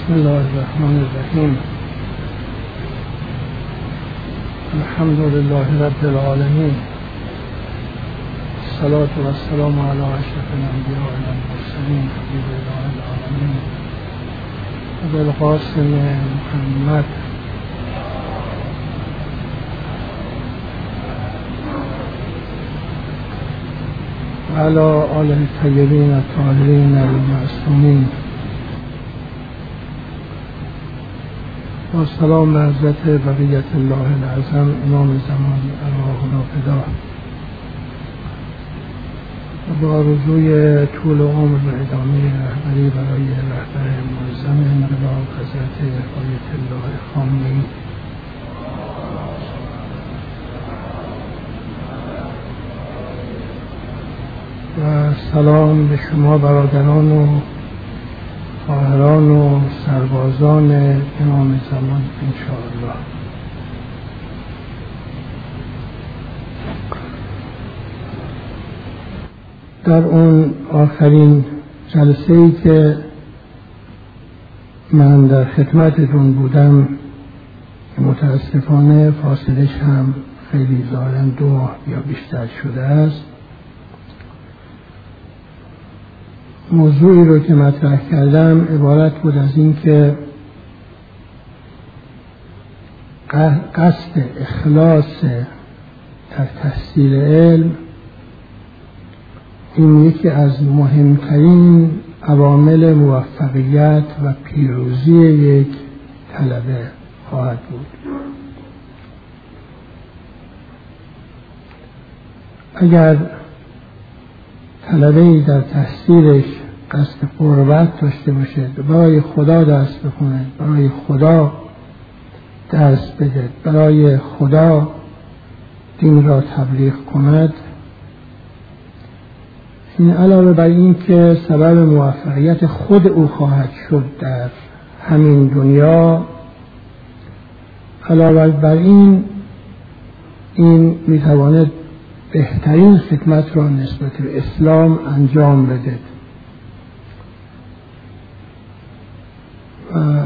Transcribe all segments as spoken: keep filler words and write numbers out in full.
بسم الله الرحمن الرحیم. الحمد لله رب العالمین، الصلاة والسلام علی اشرف الانبیاء والمرسلین حبیب الله العالمین ابوالقاسم محمد و علی آله الطیبین الطاهرین المعصومین و سلام به حضرت بقیت الله العظم امام زمان ارواحنا فدا. و با آرزوی طول عمر و ادامه رهبری برای رهبر معظم انقلاب حضرت آیت الله خامنه‌ای و سلام به شما برادران و خواهران و سربازان امام زمان انشاءالله. در اون آخرین جلسه‌ای که من در خدمتتون بودم که متاسفانه فاصلش هم خیلی ظاهراً دو ماه یا بیشتر شده است، موضوعی رو که مطرح کردم عبارت بود از این که قصد اخلاص در تحصیل علم این یکی از مهمترین عوامل موفقیت و پیروزی یک طلبه خواهد بود. اگر طلبه‌ای در تحصیلش قصد قربت داشته باشد، برای خدا درس بخونه، برای خدا درس بده، برای خدا دین را تبلیغ کند، این علاوه بر این که سبب موفقیت خود او خواهد شد در همین دنیا، علاوه بر این این میتواند بهترین خدمت را نسبت به اسلام انجام بده. و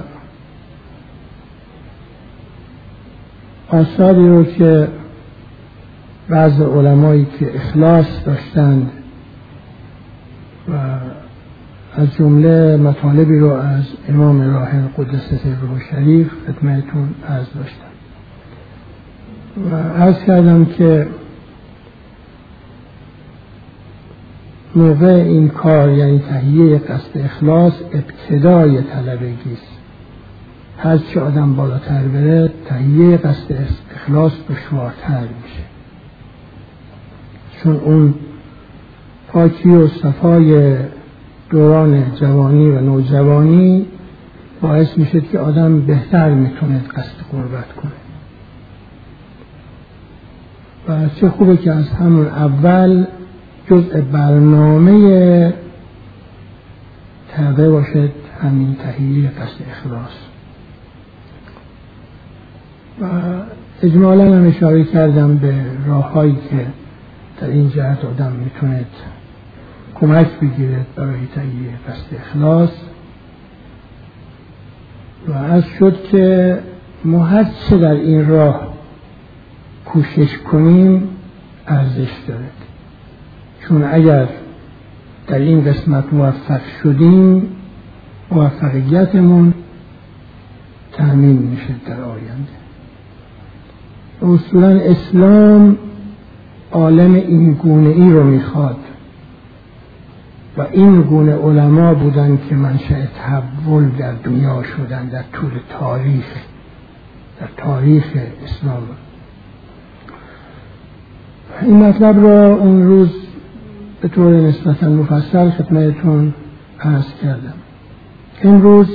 آثاری رو که بعض علمایی که اخلاص داشتند و از جمله مطالبی رو از امام راحل قدس سره شریف خدمتتون عرض داشتم و عرض کردم که موقع این کار، یعنی تهیه قصد اخلاص، ابتدای طلبگی است. هر چه آدم بالاتر بره تهیه قصد اخلاص دشوارتر میشه، چون اون پاکی و صفای دوران جوانی و نوجوانی باعث میشه که آدم بهتر میتونه قصد قربت کنه. و چه خوبه که از همون اول جزء برنامه طلبه باشد همین تهیه قصد اخلاص. و اجمالا هم اشاره کردم به راههایی که در این جهت آدم میتونه کمک بگیرد برای تهیه قصد اخلاص. و از شد که ما هر چه در این راه کوشش کنیم ارزش دارد، چون اگر در این قسمت موفق شدیم موفقیتمون تأمین میشه در آینده. اصولا اسلام عالم این گونه ای رو میخواد و این گونه علما بودن که منشأ تحول در دنیا شدن در طول تاریخ در تاریخ اسلام. این مطلب را اون روز به طور نسبتاً مفصل خدمتتون عرض کردم. امروز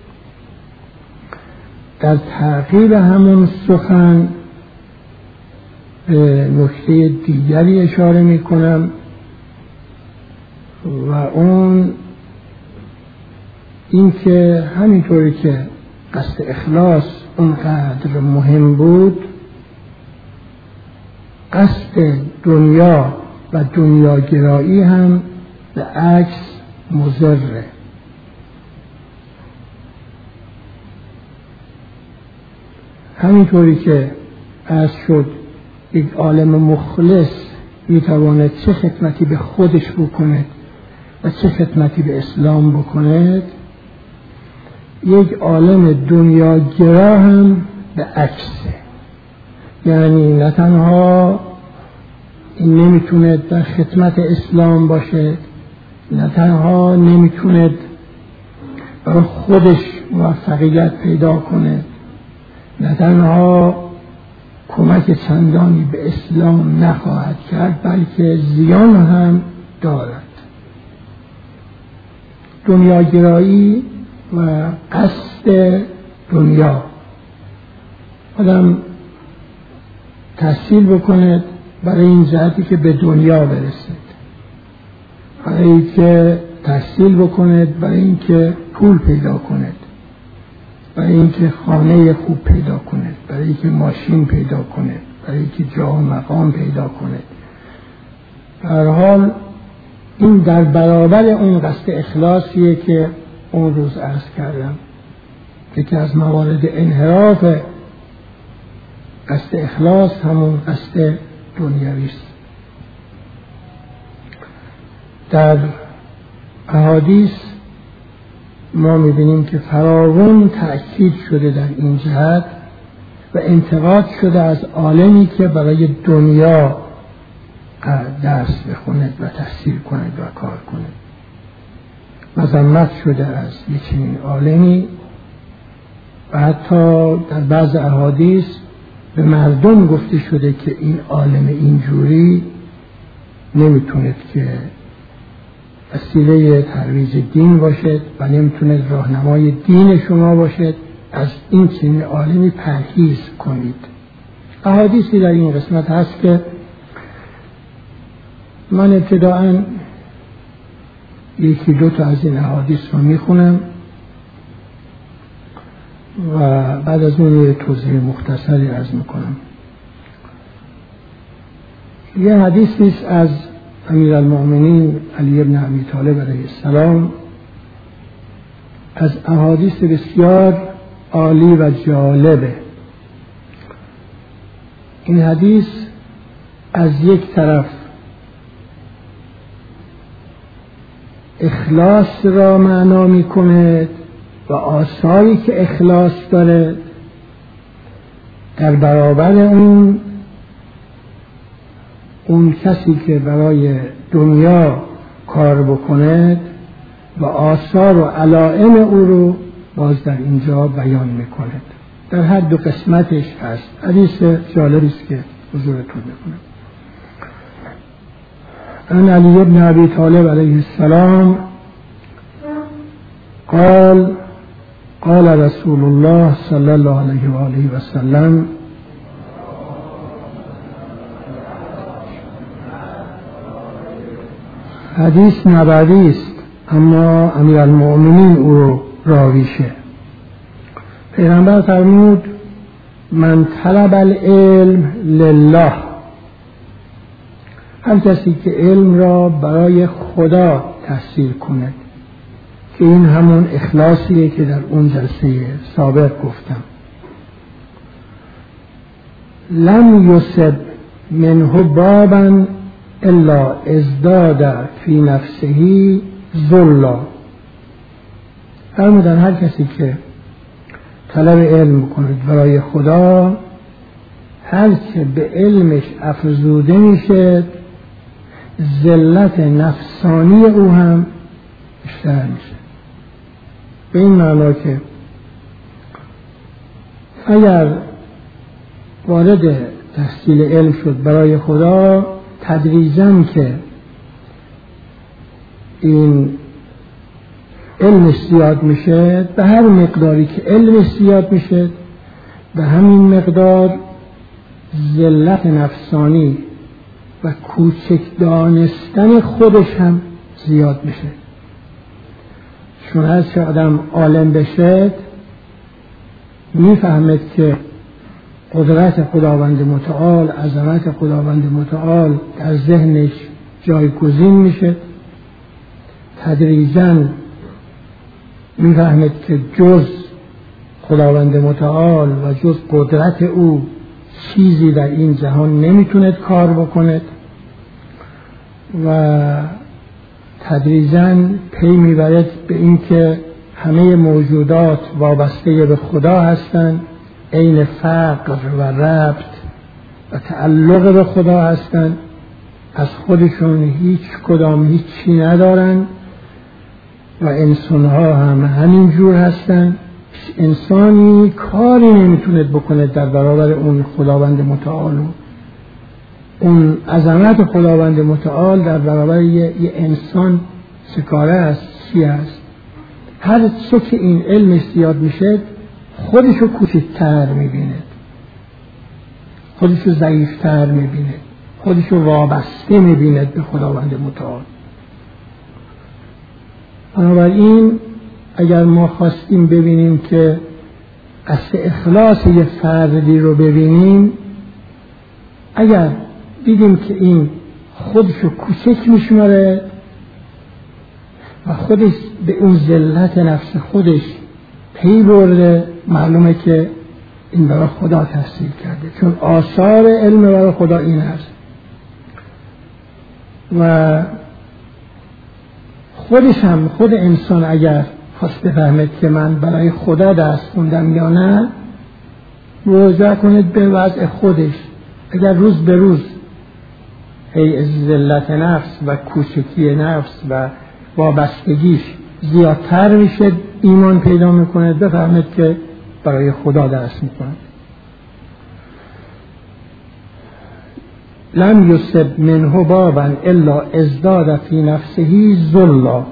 در تعقیب همون سخن به نکته دیگری اشاره می کنم و اون این که همینطوری که قصد اخلاص اونقدر مهم بود، قصد دنیا و دنیاگرایی هم به عکس مضره. همینطوری که عرض شد یک عالم مخلص میتواند چه خدمتی به خودش بکنه و چه خدمتی به اسلام بکنه، یک عالم دنیاگرا هم به عکسه. یعنی نه تنها این نمیتونه در خدمت اسلام باشه، نه تنها نمیتونه برای خودش موفقیت پیدا کنه، نه تنها کمک چندانی به اسلام نخواهد کرد، بلکه زیان هم دارد. دنیاگرایی و قصد دنیا، آدم تحصیل بکنه برای این جهتی که به دنیا برسه، برای که تحصیل بکنه برای این که پول پیدا کنه، برای این که خانه خوب پیدا کنه، برای این که ماشین پیدا کنه، برای این که جاه و مقام پیدا کنه. در حال این در برابر اون قصد اخلاصیه که اون روز عرض کردم که از موارد انحراف قصد اخلاص همون قصد دنیوی است. در احادیث ما می‌بینیم که فراوان تأکید شده در این جهت و انتقاد شده از عالمی که برای دنیا درس بخونه و تحصیل کنه و کار کنه. مذمت شده از یک چنین عالمی و حتی در بعض احادیث به مردم گفته شده که این عالم اینجوری نمیتونه که وسیله ترویج دین باشد و نمیتونه راهنمای دین شما باشد، از این چنین عالمی پرهیز کنید. احادیثی در این قسمت هست که من ابتداءً یکی دو تا از این احادیث رو میخونم و بعد از اون یه توضیح مختصری عرض میکنم. یه حدیثی است از امیرالمؤمنین علی ابن ابی طالب علیه السلام، از احادیث بسیار عالی و جالبه. این حدیث از یک طرف اخلاص را معنا میکنه و آثاری که اخلاص داره، در برابر اون اون کسی که برای دنیا کار بکنه و آثار و علائم او رو باز در اینجا بیان میکنه. در هر دو قسمتش هست. حدیث جالبی است که حضورتون میکنم. عن علی ابن ابی طالب علیه السلام قال قال رسول الله صلی الله علیه و آله و سلم حدیث نبوی است اما امیرالمؤمنین او رو راویشه. پیغمبر فرمود من طلب العلم لله، هر کسی که علم را برای خدا تحصیل کند، که این همون اخلاصیه که در اون جلسه سابق گفتم، لم یصب منه بابا الا ازداد فی نفسه ذلا. فرمودن هر کسی که طلب علم کند برای خدا، هر که به علمش افزوده میشه ذلت نفسانی او هم بیشتر میشه. به این معنا که اگر وارد تحصیل علم شد برای خدا، تدریجاً که این علمش زیاد میشه، به هر مقداری که علمش زیاد میشه به همین مقدار ذلت نفسانی و کوچک دانستن خودش هم زیاد میشه. چون هر چه آدم عالم بشه میفهمد که قدرت خداوند متعال، عظمت خداوند متعال در ذهنش جایگزین میشه. تدریجاً میفهمد که جز خداوند متعال و جز قدرت او چیزی در این جهان نمیتونه کار بکنه و تدریجاً پی میبرد به این که همه موجودات وابسته به خدا هستند، عین فقر و ربط و تعلق به خدا هستند، از خودشون هیچ کدام هیچی ندارن و انسان‌ها هم همین جور هستند. انسانی کاری نمیتونه بکنه در برابر اون خداوند متعال. اون عظمت خداوند متعال در برابر یه, یه انسان سکاره است، چی است؟ هر چه که این علمش زیاد میشه خودشو کوچکتر میبینه، خودشو ضعیفتر میبینه، خودشو وابسته میبینه به خداوند متعال. بنابراین اگر ما خواستیم ببینیم که اصل اخلاص یه فردی رو ببینیم، اگر دیدیم که این خودشو کوچک میشماره و خودش به اون ذلت نفس خودش پی برده، معلومه که این برای خدا تحصیل کرده، چون آثار علم برای خدا این هست. و خودش هم خود انسان اگر خواست بفهمد که من برای خدا درس خوندم یا نه، مراجعه کنید به وضع خودش. اگر روز به روز هی ذلت نفس و کوچکی نفس و وابستگیش زیادتر میشه، ایمان پیدا میکنه، بفهمید که برای خدا درس میکنه. لم یصب منه بابا الا ازداد فی نفسه ذلا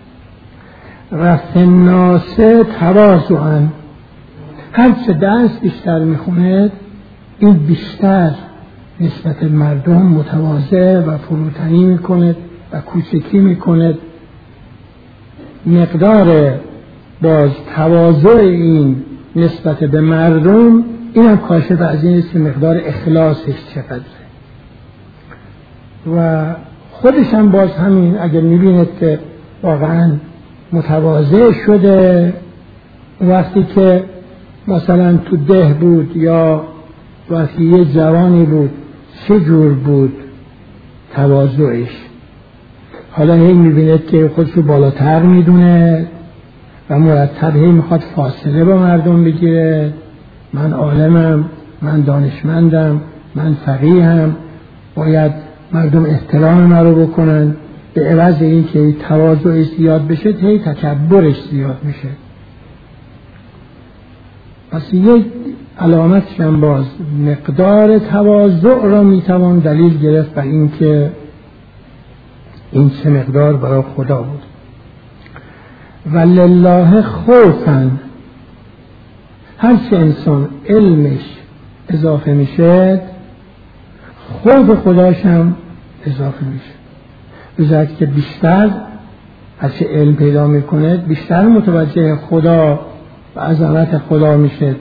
رفع الناس تواضعا. هر چه درس بیشتر میخونه این بیشتر نسبت مردم متواضع و فروتنی میکنه و کوچکی میکنه. مقدار باز تواضع این نسبت به مردم این هم کاشف از این است که مقدار اخلاصش چقدره. و خودش هم باز همین، اگر میبیند که واقعا متواضع شده، وقتی که مثلا تو ده بود یا وقتی یه جوانی بود چه جور بود تواضعش، حالا هی میبیند که خودش رو بالاتر میدونه و مرتب هی میخواد فاصله با مردم بگیره. من عالمم، من دانشمندم، من فقیهم، باید مردم احترام من رو بکنن. به عوض این که تواضعش زیاد بشه هی تکبرش زیاد میشه. پس یک علامتش هم باز مقدار تواضع را میتوان دلیل گرفت بر این که این چه مقدار برای خدا بود. ولله خوفا، هر چه انسان علمش اضافه میشه خوف خداش هم اضافه میشه. بذارد که بیشتر هر چه علم پیدا میکنه بیشتر متوجه خدا و عظمت خدا میشه،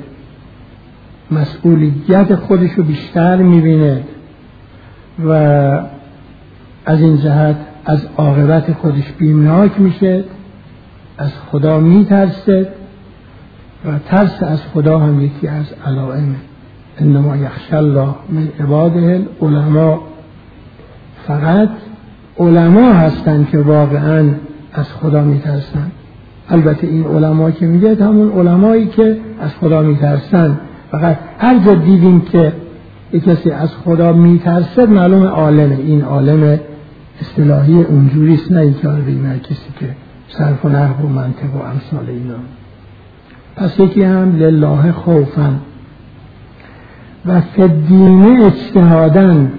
مسئولیت خودش رو بیشتر میبینه و از این جهت از عاقبت خودش بیمناک میشه، از خدا میترسه و ترس از خدا هم یکی از علائمه. انما یخشی الله من عباده العلماء، فقط علما هستن که واقعا از خدا میترسن. البته این علما که میگه همون علمایی که از خدا میترسن. فقط هر جا دیدیم که یک کسی از خدا میترسه معلوم عالمه. این عالم اصطلاحی اونجوریست، نه اینکه بگیم کسی که صرف و نحو و منطق و امثال اینا. پس یکی هم لله خوفا و فدینه اجتهادن،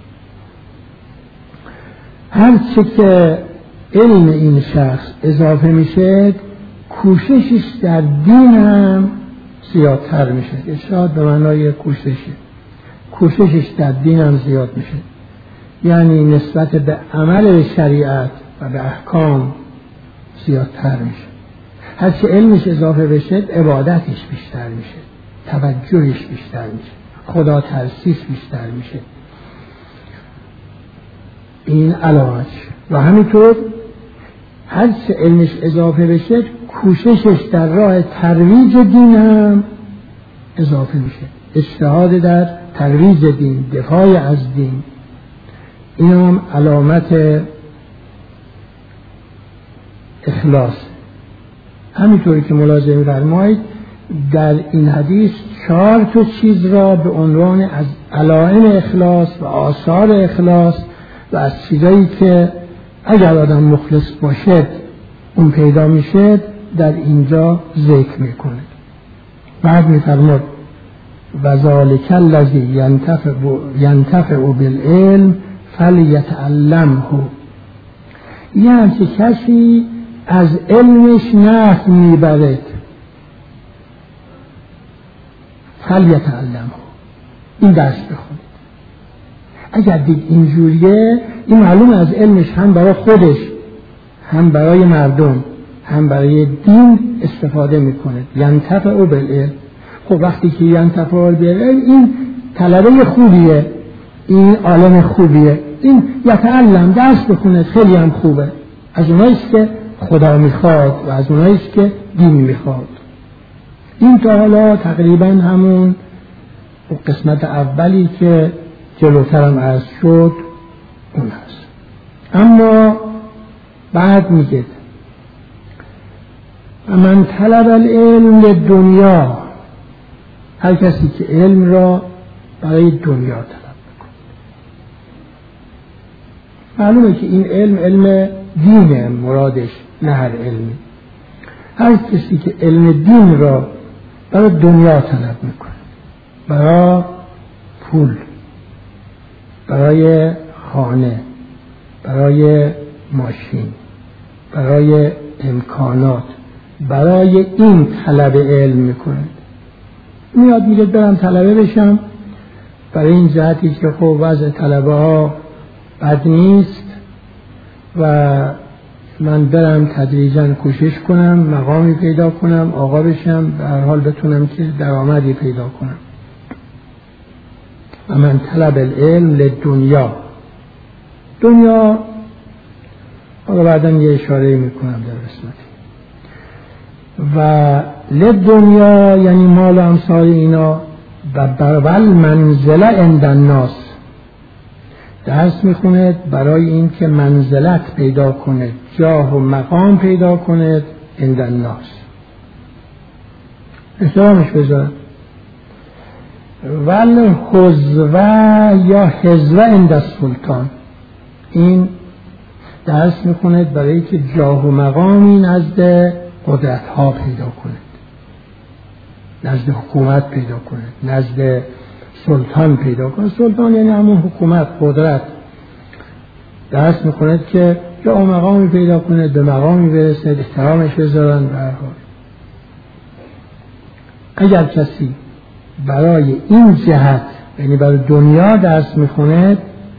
هر چه که علم این شخص اضافه میشه کوششش در دین هم زیادتر میشه. اجتهاد به معنای کوششه، کوششش در دین هم زیاد میشه، یعنی نسبت به عمل شریعت و به احکام زیادتر میشه. هر چه علمش اضافه بشه عبادتش بیشتر میشه، توجهش بیشتر میشه، خدا ترسیش بیشتر میشه. این علامتش. و همینطور هر چه علمش اضافه بشه کوششش در راه ترویج دین هم اضافه میشه، اجتهاد در ترویج دین، دفاع از دین. این هم علامت اخلاص. همینطوری که ملاحظه می‌فرمایید در این حدیث چهار تا چیز را به عنوان از علائم اخلاص و آثار اخلاص و از چیزایی که اگر آدم مخلص باشد اون پیدا میشه در اینجا ذکر میکنه. بعد میفرماد و ذالک الذی ینتفع ینتفع بالعلم فلیتعلمه، یعنی که کسی از علمش نفع میبرد فلیتعلمه، این درس بخونید. اگر دید اینجوریه این معلوم از علمش هم برای خودش هم برای مردم هم برای دین استفاده میکنه. ینتفع بالعلم. خب وقتی که ینتفع بالعلم این طلبه خوبیه، این عالم خوبیه، این یتعلم درس بخونه خیلی هم خوبه، از اوناییست که خدا میخواد و از اوناییست که دین میخواد. این تا حالا تقریبا همون قسمت اولی که جلوترم عرض شد اون هست. اما بعد میگه من طلب العلم للدنیا، هر کسی که علم را برای دنیا طلب میکنه. معلومه که این علم علم دینه مرادش، نه هر علمی. هر کسی که علم دین را برای دنیا طلب میکنه، برای پول، برای خانه، برای ماشین، برای امکانات، برای این طلب علم میکنه. میاد میگه برم طلبه بشم، برای این جهتی که خب وضع طلبه ها بد نیست و من برم تدریجاً کوشش کنم مقامی پیدا کنم، آقا بشم، به هر حال بتونم که درآمدی پیدا کنم. و من طلب العلم للدنیا، دنیا حالا بعداً یه اشاره میکنم در قسمتی. و للدنیا یعنی مال و امثال اینا. و برول منزله عند الناس، درس میخونه برای این که منزلت پیدا کنه، جاه و مقام پیدا کنه عند الناس، احترامش بذاره. ول حظوه یا حظوه عند السلطان، این درس میخونه برای که جاه و مقامی نزد قدرت ها پیدا کنه، نزد حکومت پیدا کنه، نزد سلطان پیدا کنه. سلطان یعنی همون حکومت، قدرت. درس میکنه که جا و مقامی پیدا کنه، به مقامی برسه، احترامش بذارن. به هر حال اگر کسی برای این جهت یعنی برای دنیا درس میخونه،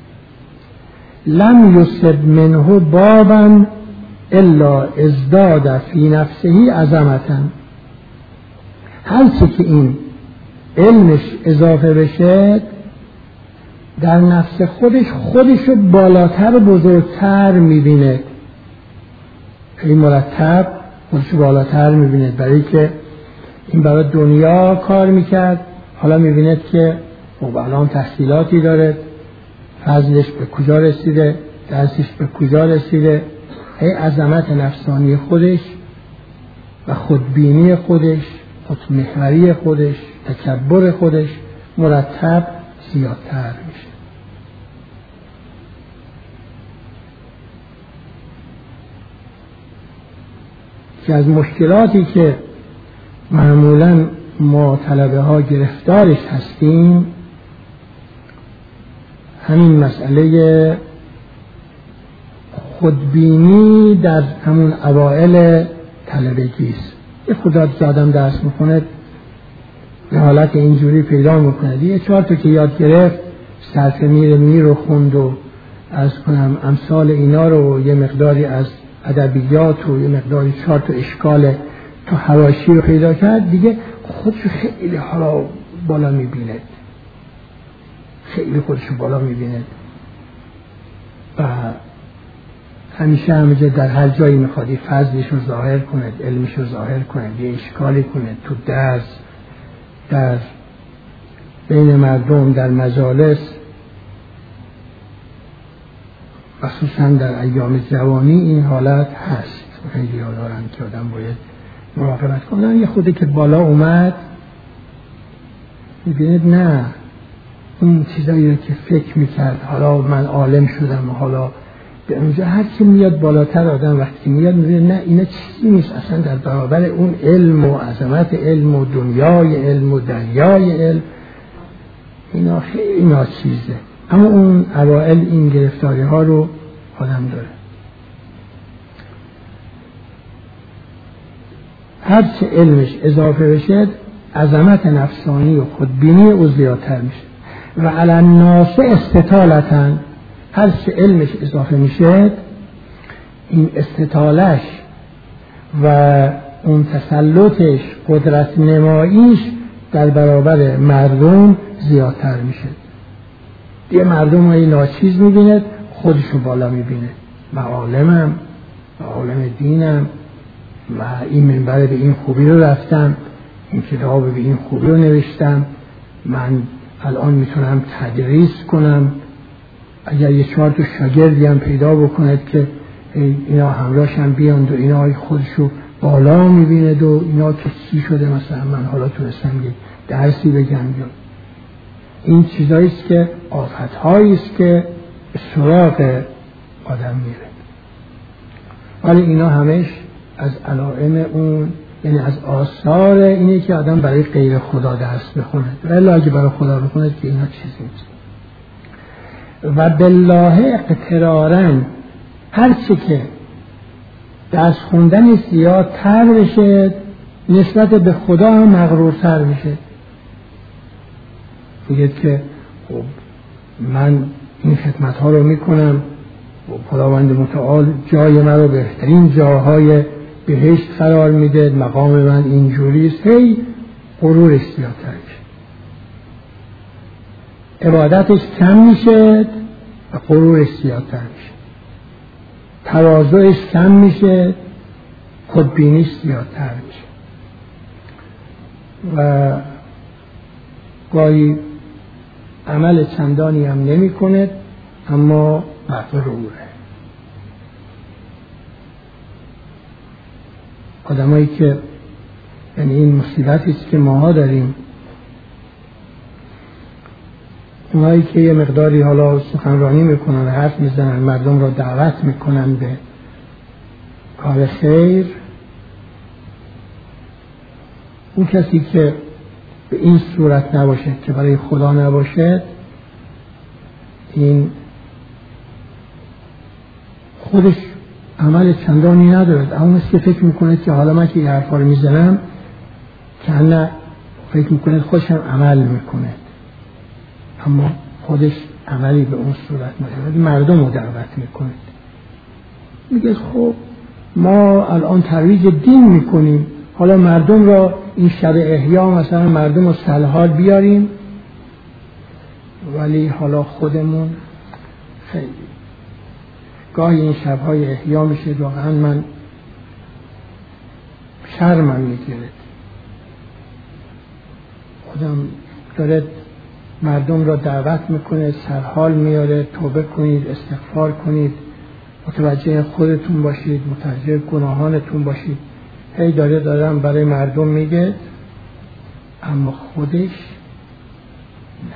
لم یصب منه بابا الا ازداد فی نفسه عظمتا، هر چی که این علمش اضافه بشه در نفس خودش خودشو بالاتر و بزرگتر میبینه، این مرتب خودشو بالاتر میبینه. برای که این برای دنیا کار میکرد، حالا میبینه که خب الان تحصیلاتی داره، فضلش به کجا رسیده، درسش به کجا رسیده، هی عظمت نفسانی خودش و خودبینی خودش، خودمحوری خودش، تکبر خودش مرتب زیادتر میشه. که از مشکلاتی که معمولاً ما طلبه ها گرفتارش هستیم همین مسئله خودبینی در همون اوائل طلبگی است. یه خدا که آدم درس میکنه یه حالت اینجوری پیدا میکنه، یه چهار تا که یاد گرفت صرف میر میر رو خوند و از کنم امثال اینا رو، یه مقداری از ادبیات و یه مقداری چهار تا اشکال تو حواشی رو پیدا کرد، دیگه خودشو خیلی حالا بالا میبینه، خیلی خودشو بالا میبینه و همیشه همیشه در هر جایی میخواد فضلش رو ظاهر کنه، علمش رو ظاهر کنه، یه اشکالی کنه تو درس، در بین مردم، در مجالس، مخصوصا در ایام جوانی این حالت هست. خیلی ها دارن که آدم باید مراقبت کنن. یه خودی که بالا اومد میبینید نه اون چیزایی رو که فکر میکرد حالا من عالم شدم و حالا به اونجا هر چی میاد بالاتر آدم وقتی میاد میبینه نه اینا چیزی نیست اصلا در برابر اون علم و عظمت علم و دنیای علم و دریای علم، اینا خیلی ناچیزه. اما اون اوائل این گرفتاری ها رو آدم داره. هر چه علمش اضافه بشه عظمت نفسانی و خودبینی او زیادتر میشه. و علی الناس استطالتن، هر چه علمش اضافه میشه این استطالش و اون تسلطش، قدرت نماییش در برابر مردم زیادتر میشه. یه مردم های ناچیز میبینه خودشو بالا میبینه، من عالمم، من عالم دینم و این منبر به این خوبی رو رفتم، این کتاب به این خوبی رو نوشتم، من الان میتونم تدریس کنم. اگر یه چهار تا شاگردی هم پیدا بکند که اینا همراهش هم بیاند و اینا خودشو بالا میبیند و اینا که چی شده، مثلا من حالا تونستم یک درسی بگم. این چیزاییست که آفتهاییست که سراغ آدم میره. ولی اینا همش از علائم اون، یعنی از آثار اینه که آدم برای غیر خدا درس بخونه، ولی اگه برای خدا بخونه که اینا چیزی نیست. و بالله اقترارن، هر چی که درس خوندن زیادتر بشه نسبت به خدا هم مغرورتر میشه. میگه که خب من این خدمت ها رو میکنم و خداوند متعال جای من رو بهترین جاهای بهشت قرار میده، مقام من اینجوریست، هی غرورش زیادتر میشه، عبادتش کم میشه و غرورش زیادتر میشه، تواضعش کم میشه، خودبینیش زیادتر میشه و گاهی عمل چندانی هم نمی کنه اما مغروره. آدمایی که یعنی این مصیبتی است که ماها داریم، اونایی که یه مقداری حالا سخنرانی میکنن، حرف میزنن، مردم را دعوت میکنن به کار خیر، اون کسی که به این صورت نباشه که برای خدا نباشه، این خودش عمل چندانی ندارد. اما مثل که فکر میکنه که حالا من که این حرفا رو میزنم که نه، فکر میکنه خودش هم عمل میکنه اما خودش عملی به اون صورت ندارد. مردم رو دعوت میکنه، میگه خب ما الان ترویج دین میکنیم، حالا مردم را این شب احیا مثلا مردم رو سلحال بیاریم، ولی حالا خودمون خیلی گاهی این شبهای احیا میشه واقعا من شرمم میگیره. خودم داره مردم را دعوت میکنه، سرحال میاره، توبه کنید، استغفار کنید، متوجه خودتون باشید، متوجه گناهانتون باشید. هی داره دارم برای مردم میگه اما خودش نه.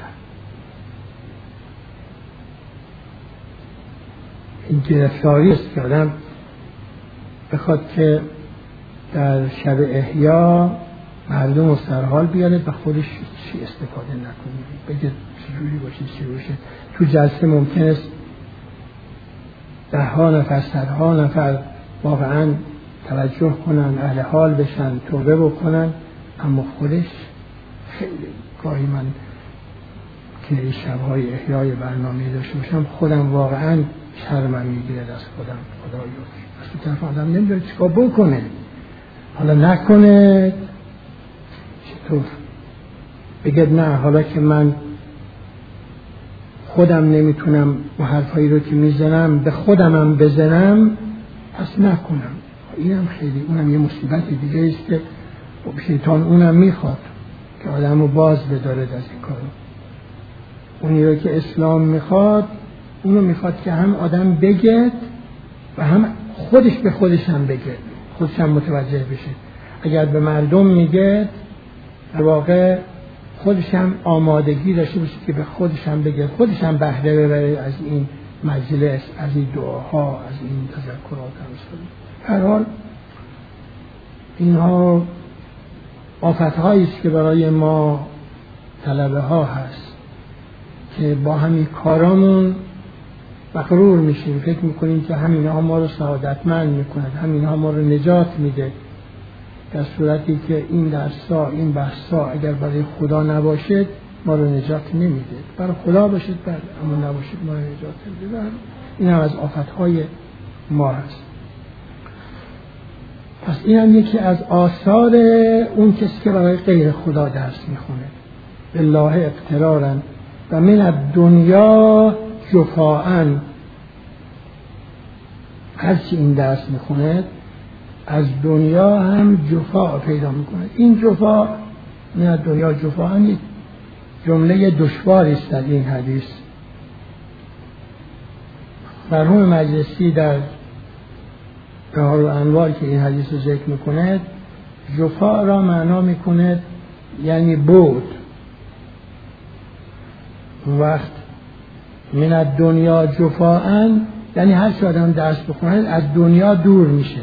این گرفتاری است که آدم بخواد که در شب احیا مردم رو سرحال بیاره و خودش چی استفاده نکنه، بگه چجوری باشه چی باشه. تو جلسه ممکن است ده ها نفر صدها نفر واقعا توجه کنن، اهل حال بشن، توبه بکنن، اما خودش خیلی گاهی من که این شبهای احیای برنامه داشته باشم خودم واقعا شرمم میگیره از خودم. خدایا از تو طرف آدم نمیداره چیکار بکنه، حالا نکنه چطور بگه نه حالا که من خودم نمیتونم و حرفایی رو که میزنم به خودمم بزنم، پس نکنم. اینم خیلی اونم یه مصیبت دیگه است که شیطان اونم میخواد که آدم رو باز بدارد از این کارو. اونی رو که اسلام میخواد اونو میخواد که هم آدم بگه و هم خودش به خودش هم بگه، خودش هم متوجه بشه. اگر به مردم میگه در واقع خودش هم آمادگی داشته باشه که به خودش هم بگه، خودش هم بهره ببره از این مجلس، از این دعاها، از این تذکرات. هر حال اینها آفت‌هایی است که برای ما طلبه ها هست که با همین کارامون مغرور میشیم، فکر میکنیم که همین ها ما رو سعادتمند میکنه، همین ها ما رو نجات میده، در صورتی که این درس‌ها، این بحث‌ها اگر برای خدا نباشد ما رو نجات نمیده. برای خدا باشد بله، اما نباشد ما رو نجات نمیده. این هم از آفت‌های ما هست. پس این هم یکی از آثار اون کسی که برای غیر خدا درس میخونه. بالله اقترارا و من الدنیا جفاء. هرچی این درس میخونه از دنیا هم جفا پیدا میکنه. این جفا، من الدنیا جفاء، هم یک جمله دشواری است در این حدیث. مرحوم مجلسی در بهار الانوار که این حدیث رو ذکر میکنه، جفا را معنا میکنه یعنی بود. وقت من الدنیا جفاء یعنی هر چه آدم درس بخونه از دنیا دور میشه.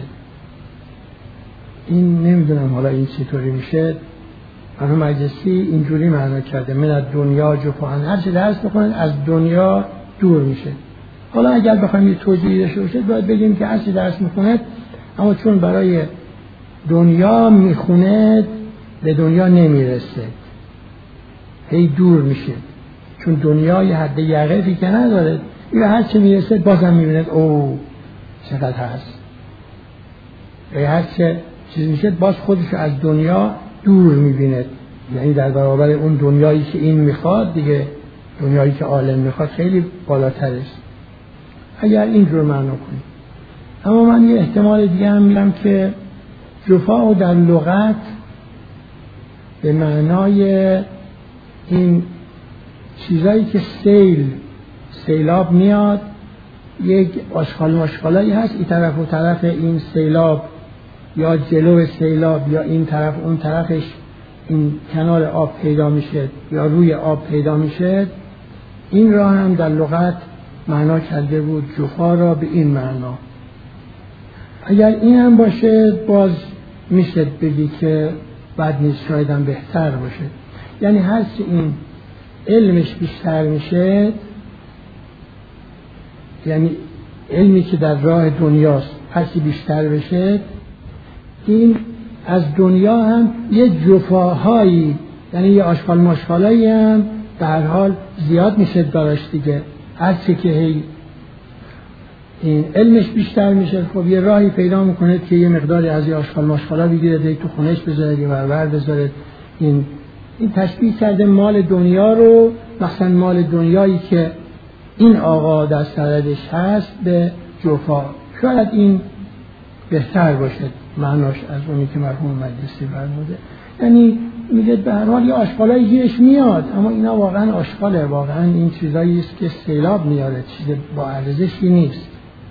این نمیدونم حالا این چطوری میشه. مرحوم مجلسی اینجوری معنا کرده من الدنیا جفاء، هر چه درس بخونه از دنیا دور میشه. حالا اگر بخوایم یه توضیحی داشته باشه باید بگیم که هر چه درس میخونه اما چون برای دنیا میخونه به دنیا نمیرسه، هی دور میشه، چون دنیا یه حد یقفی که نداره. این هر چه میرسه بازم میبیند او چقدر هست، و هر چه چیز میشه باز خودش از دنیا دور میبیند. یعنی در برابر اون دنیایی که این میخواد دیگه، دنیایی که عالم میخواد خیلی بالاتر است اگر اینجور معنا کنیم. اما من یه احتمال دیگه هم میگم که جفا در لغت به معنای این چیزایی که سیل سیلاب میاد، یک آشغال ماشغالایی هست این طرف و طرف این سیلاب، یا جلو سیلاب یا این طرف اون طرفش این کنار آب پیدا میشه یا روی آب پیدا میشه. این را هم در لغت معنا کرده بود جفا را به این معنا. اگر این هم باشه باز میشه بگی که بد نیست، شاید هم بهتر باشه. یعنی هرچی این علمش بیشتر میشه، یعنی علمی که در راه دنیاست هرچی بیشتر بشه، این از دنیا هم یه جفاهایی، یعنی یه آشغال ماشغالایی هم به هر حال زیاد میشه داشت دیگه. هرچی که هی این علمش بیشتر میشه، خب یه راهی پیدا میکنه که یه مقداری از یه آشغال ماشغالا بگیره دیگه تو خونش بذاره، یه ورور بذاره. این این تشبیه کرده مال دنیا رو، مثلا مال دنیایی که این آقا در سردش هست به جفا. شاید این بهتر باشه معناش از اونی که مرحوم مجلسی فرموده. یعنی میگه به هر حال یه آشغالای گیرش میاد، اما اینا واقعا آشغاله، واقعا این چیزایی است که سیلاب میاره، چیز با ارزشی نیست.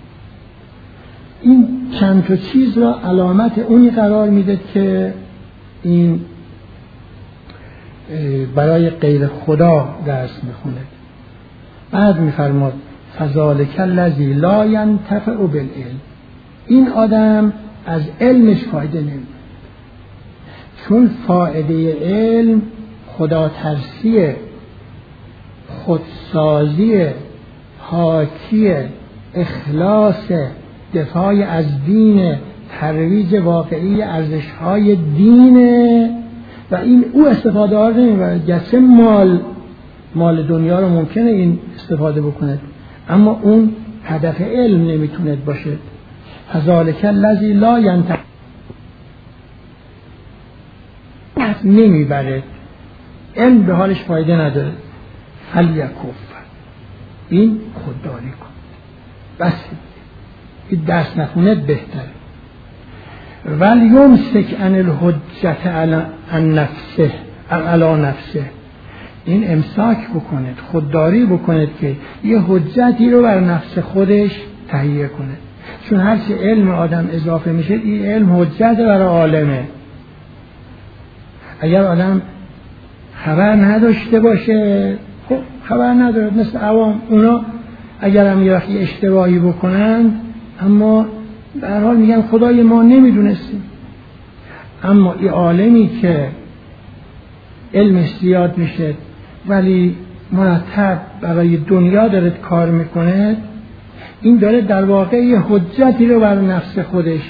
این چند تا چیز را علامت اونی قرار میده که این برای غیر خدا درس میخونه. بعد میفرماد فذالک الذی لا ینتفع بالعلم. این آدم از علمش فایده نمیبره، چون فایده علم خدا ترسی، خودسازی، حاکی، اخلاص، دفاع از دین، ترویج واقعی ارزش‌های دینه و این او استفاده ها نمیبره. گرچه مال مال دنیا رو ممکنه این استفاده بکنه، اما اون هدف علم نمیتونه باشه. فذالک الذی لا ینتفع، نمیبره، علم به حالش فایده نداره. فلیکف، این خودداری کن، بس این درس نخونه بهتره. ولی یمسک عن الحجت عن نفسه علی نفسه، این امساک بکنید، خودداری بکنید که یه حجتی رو بر نفس خودش تهیه کنه، چون هرچی علم آدم اضافه میشه این علم حجت برای عالمه. اگر آدم خبر نداشته باشه خب خبر نداره، مثل عوام اونا اگر هم یه وقتی اشتباهی بکنند اما به هر حال میگن خدای ما نمیدونستیم. اما این عالمی که علمش زیاد میشه ولی مرتب برای دنیا داره کار میکنه، این داره در واقع یه حجتی رو بر نفس خودش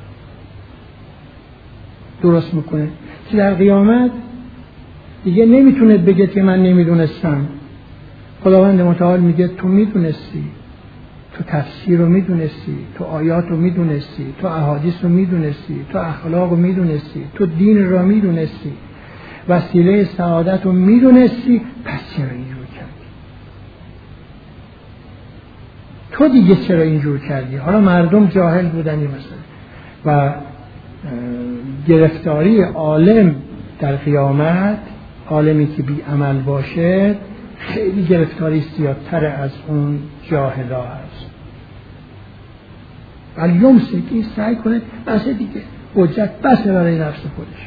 درست میکنه که در قیامت دیگه نمیتونه بگه که من نمیدونستم. خداوند متعال میگه تو میدونستی، تو تفسیر رو میدونستی، تو آیات رو میدونستی، تو احادیث رو میدونستی، تو اخلاق رو میدونستی، تو دین رو میدونستی، وسیله سعادت رو میدونستی، پس چرا اینجور کردی؟ تو دیگه چرا اینجور کردی؟ حالا مردم جاهل بودنی مثلا و گرفتاری عالم در قیامت، عالمی که بی عمل باشه خیلی گرفتاری زیادتر از اون جاهلا هست. ولی یمسک، این سعی کنه بس دیگه حجت بس برای نفس خودش.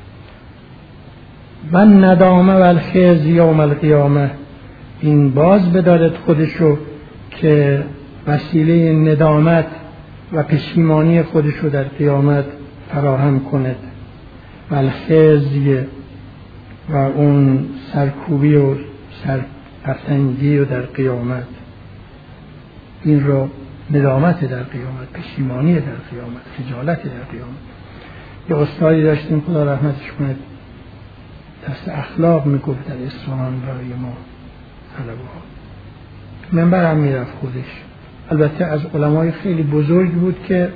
و ندامه و الخزی یوم القیامه، این باز بدارد خودش رو که وسیله ندامت و پشیمانی خودش رو در قیامت فراهم کند. و الخزی و اون سرکوبی و سرپسندی و در قیامت، این رو ندامت در قیامت، پشیمانی در قیامت، خجالت در قیامت. یه استادی داشتیم خدا رحمتش کنه، درس اخلاق میگفت در اصفهان برای ما طلبه ها. منبر هم میرفت خودش، البته از علمای خیلی بزرگ بود که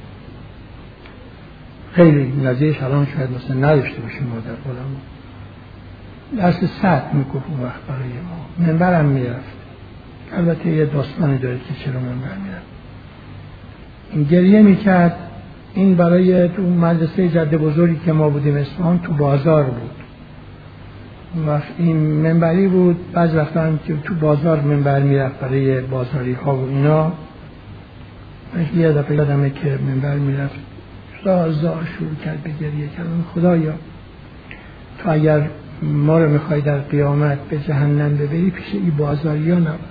خیلی نزدیکش الان شاید مثلا نداشته باشیم ما در علما. درس سطح میگفت اون وقت برای ما، منبر هم میرفت. البته یه داستانی داره که چرا منبر میرفت. این گریه میکرد. این برای تو مدرسه جده بزرگی که ما بودیم اصفهان تو بازار بود و این منبری بود. بعض وقتا هم که تو بازار منبر میرفت برای بازاری ها و اینا. من یه دفعه یادمه که منبر میرفت زار زار شروع کرد به گریه کردن، خدایا تو اگر ما رو میخوای در قیامت به جهنم ببری پیش این بازاری ها نبر.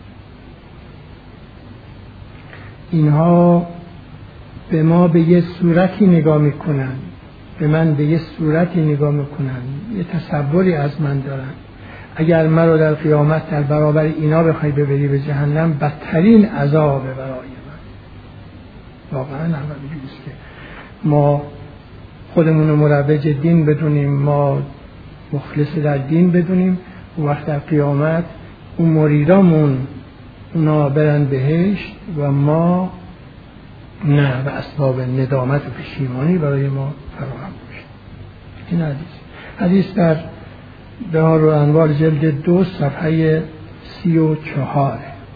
اینها به ما به یه صورتی نگاه میکنن، به من به یه صورتی نگاه میکنن، یه تصوری از من دارن. اگر من رو در قیامت در برابر اینا بخوای ببری به جهنم، بدترین عذاب برای من. واقعا همینجوریست که ما خودمون رو مروج دین بدونیم، ما مخلص در دین بدونیم، و وقت در قیامت اون مریدامون اونا برن بهشت و ما نه، و اسباب ندامت و پشیمانی برای ما فراهم بشه. این حدیث حدیث در بهار و انوار جلد دو صفحه سی و چهاره.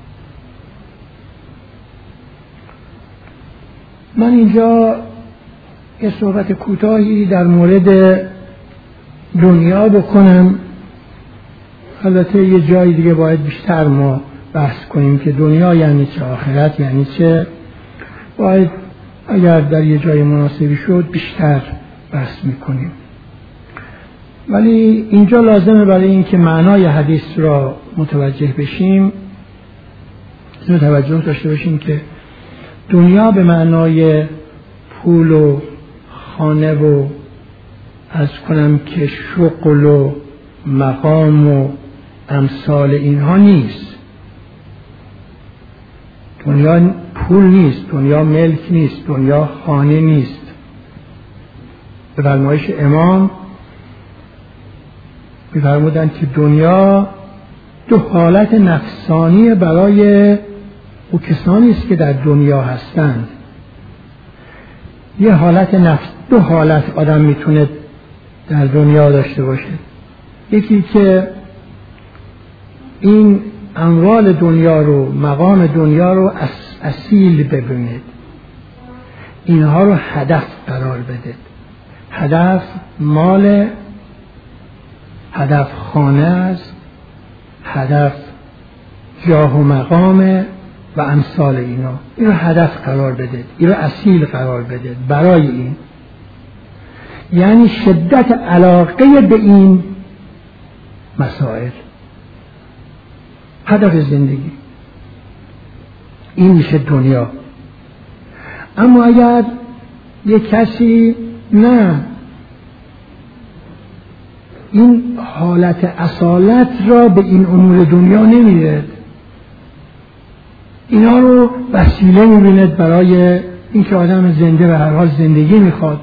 من اینجا یه صحبت کوتاهی در مورد دنیا بکنم. البته یه جای دیگه باید بیشتر ما بحث کنیم که دنیا یعنی چه، آخرت یعنی چه. باید اگر در یه جای مناسبی شد بیشتر بحث میکنیم. ولی اینجا لازمه برای اینکه معنای حدیث را متوجه بشیم، متوجه داشته باشیم که دنیا به معنای پول و خانه و از کنم که شغل و مقام و امثال اینها نیست. دنیا پول نیست، دنیا ملک نیست، دنیا خانه نیست. به فرمایش امام می‌فرمودند که دنیا دو حالت نفسانی برای او کسانی است که در دنیا هستند. یه حالت نفس، دو حالت آدم میتونه در دنیا داشته باشه. یکی که این اموال دنیا رو، مقام دنیا رو اصیل ببینید، اینها رو هدف قرار بدید. هدف مال، هدف خانه است، هدف جاه و مقام و امثال اینا. این رو هدف قرار بدید، این رو اصیل قرار بدید. برای این یعنی شدت علاقه به این مسائل، هدف زندگی این میشه دنیا. اما اگر یک کسی نه این حالت اصالت را به این امور دنیا نمیده، اینا رو وسیله میبیند برای اینکه آدم زنده به هر حال زندگی میخواد،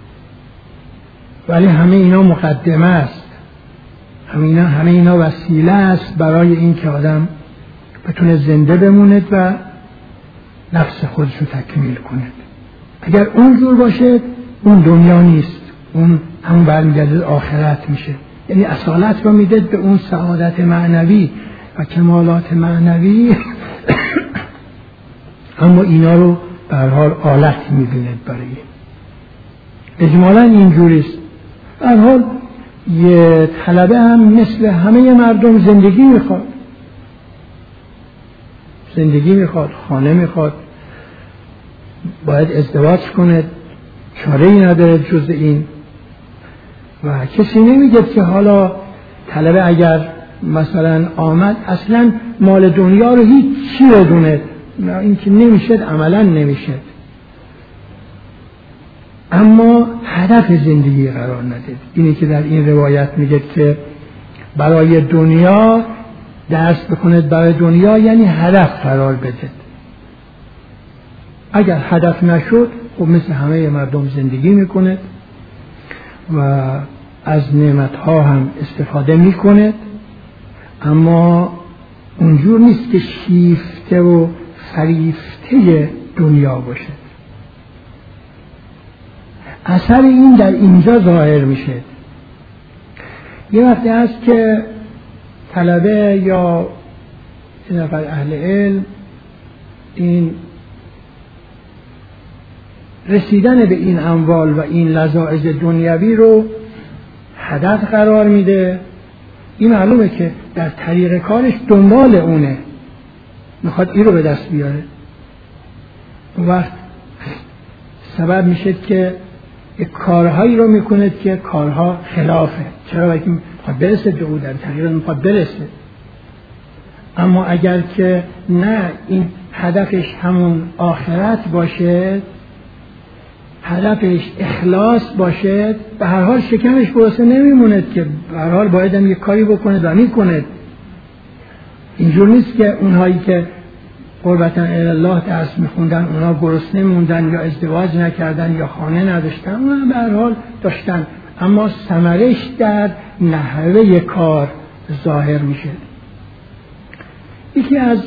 ولی همه اینا مقدمه است، همه اینا, همه اینا وسیله است برای اینکه آدم بتونه زنده بموند و نفس خودش رو تکمیل کند. اگر اونجور باشه اون دنیا نیست، اون همون برمیگرده آخرت میشه. یعنی اصالت رو میده به اون سعادت معنوی و کمالات معنوی اما اینا رو به هر حال آلت میبیند برای اجمالا اینجوریست. به هر حال یه طلبه هم مثل همه مردم زندگی میخواد، زندگی میخواد، خانه میخواد، باید ازدواج کنه، چاره ای نداره جز این. و کسی نمیگه که حالا طلبه اگر مثلا آمد اصلا مال دنیا رو هیچ چی بدونه، این که نمیشد، عملا نمیشد. اما هدف زندگی قرار ندید. اینی که در این روایت میگه که برای دنیا درس بکنید، برای دنیا یعنی هدف قرار بدید. اگر هدف نشد خب مثل همه مردم زندگی میکنه و از نعمتها هم استفاده میکنه، اما اونجور نیست که شیفته و فریفته دنیا باشه. اثر این در اینجا ظاهر میشه. یه وقتی هست که طلبه یا یه نفر اهل علم این رسیدن به این اموال و این لذاذ دنیوی رو هدف قرار میده. این معلومه که در طریق کارش دنبال اونه، میخواد این رو به دست بیاره. اون وقت سبب میشه که کارهایی رو میکنه که کارها خلافه. چرا؟ باید میخواد برسه به او، در طریق میخواد برسه. اما اگر که نه این هدفش همون آخرت باشه، هدفش اخلاص باشه، به هر حال شکمش بوسه نمیموند که به هر حال باید هم یک کاری بکنه و میکنه. اینجور نیست که اونهایی که قربتاً الله درس میخوندن اونا گرسنه موندن یا ازدواج نکردن یا خانه نداشتن، اونا به هر حال داشتن، اما ثمرش در نحوه کار ظاهر میشه. یکی از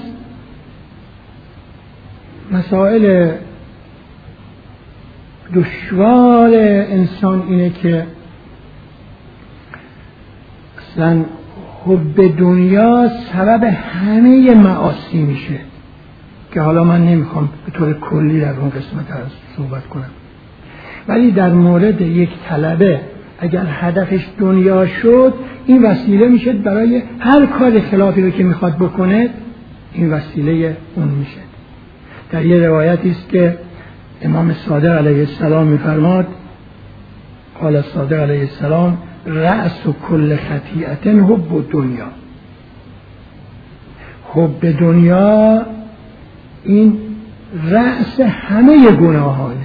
مسائل دشوار انسان اینه که اصلا حب دنیا سبب همه معاصی میشه که حالا من نمیخوام به طور کلی در اون قسمت از صحبت کنم، ولی در مورد یک طلبه اگر هدفش دنیا شد، این وسیله میشه برای هر کار خلافی رو که میخواد بکنه، این وسیله اون میشه. در یه روایتی است که امام صادق علیه السلام میفرماد، قال صادق علیه السلام رأس کل خطیئت حب دنیا. حب دنیا این رأس همه گناهانه.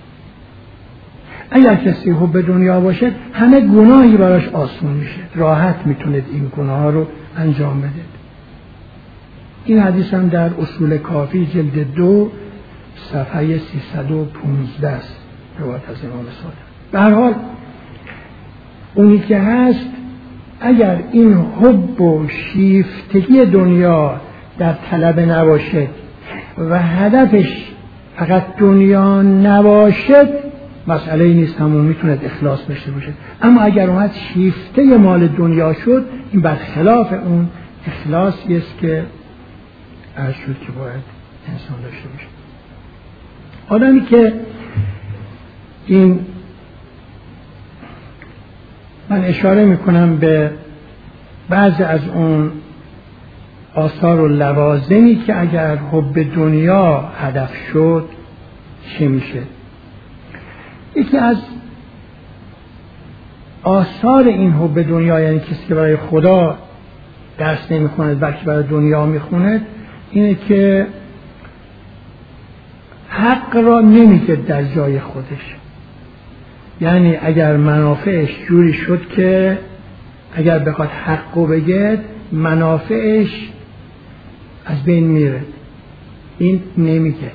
اگر کسی حب دنیا باشه همه گناهی براش آسون میشه، راحت میتونید این گناه رو انجام بدید. این حدیث هم در اصول کافی جلد دو صفحه سیصد و پانزده است، روایت از امام صادق. به هر حال اونی که هست اگر این حب و شیفتگی دنیا در طلب نباشه و هدفش فقط دنیا نباشه، مسئله ای نیست، همون میتونه اخلاص داشته باشه. اما اگر اومد شیفته مال دنیا شد، این برخلاف اون اخلاصی است که عرض شد که باید انسان داشته باشه. آدمی که این من اشاره میکنم به بعضی از اون آثار و لوازمی که اگر حب دنیا هدف شد چه میشه. یکی از آثار این حب دنیا، یعنی کسی که برای خدا درس نمیخونه بلکه برای دنیا میخونه، اینه که حق را نمیگه در جای خودش. یعنی اگر منافعش جوری شد که اگر بخواد حق رو بگه منافعش از بین میره، این نمیگه.